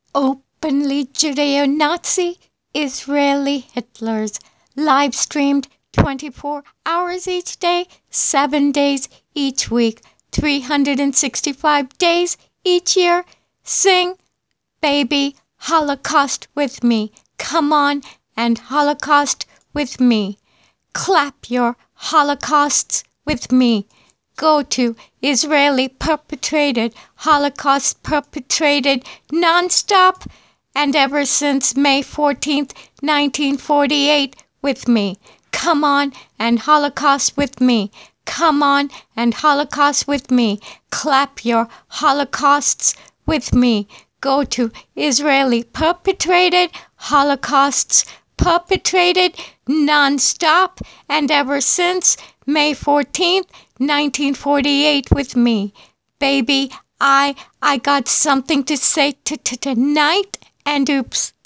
Openly Judeo-Nazi Israeli Hitlers, live streamed 24 hours each day, 7 days each week, 365 days each year. Sing, baby, Holocaust with me. Come on and Holocaust with me. Clap your Holocausts with me. Go to Israeli perpetrated, Holocaust perpetrated nonstop, and ever since May 14th, 1948 with me. Come on and Holocaust with me. Come on and Holocaust with me. Clap your Holocausts with me. Go to Israeli perpetrated Holocausts perpetrated nonstop and ever since May 14th, 1948 with me. Baby, I got something to say tonight and oops.